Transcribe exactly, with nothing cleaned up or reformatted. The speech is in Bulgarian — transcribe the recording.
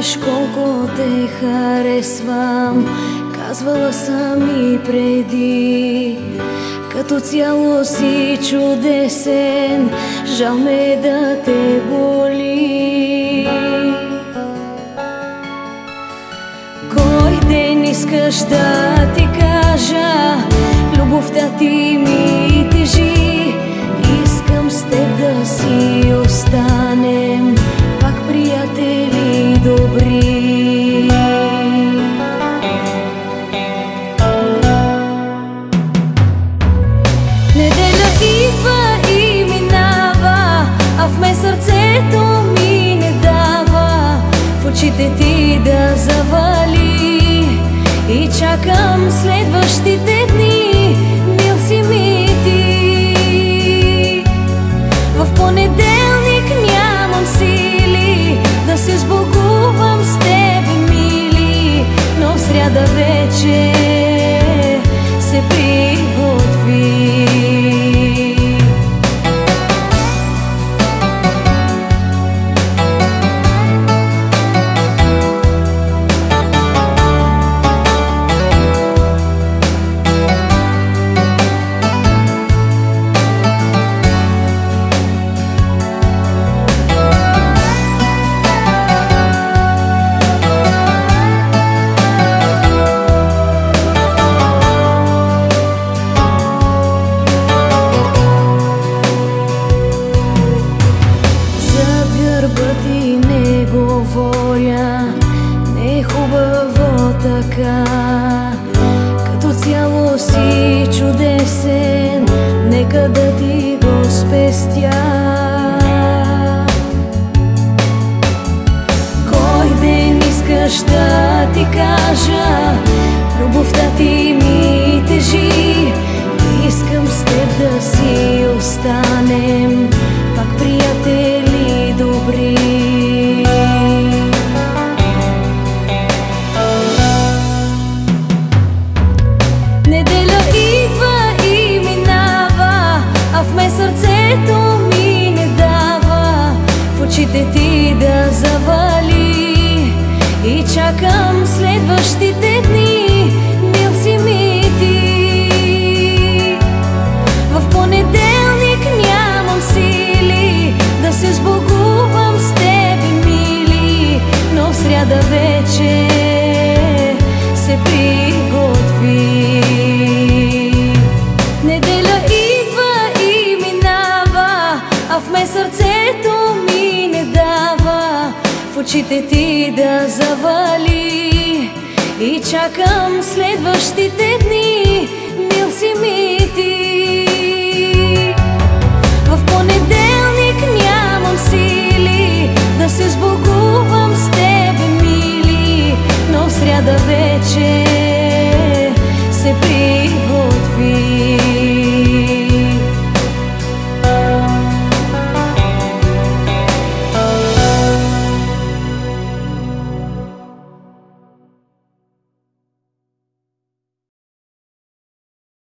знаеш колко те харесвам, казвала съм и преди. Като цяло си чудесен, жал ме да те боли. Кой ден искаш да ти кажа, любовта ти ми тежи. Искам с теб да си останем пак приятели добри. Неделя идва и минава, а в мен сърцето ми не дава в очите ти да завали. И чакам следващите дни, мил си ми ти. В понеделник нямам сили да се сбогувам с тебе, мили, но в сряда вече се приготви. Не е хубаво така, като цяло си чудесен, нека да ти го спестя. Кой ден искаш да ти кажа, любовта ти ми тежи. Искам с теб да си останем пак приятели добри. Сърцето ми не дава в очите ти да завали. И чакам следващите дни, мил си ми ти. В понеделник нямам сили да се сбогувам с тебе, мили, но в сряда вече се приготви. В мен сърцето ми не дава в очите ти да завали. И чакам следващите дни, мил си ми.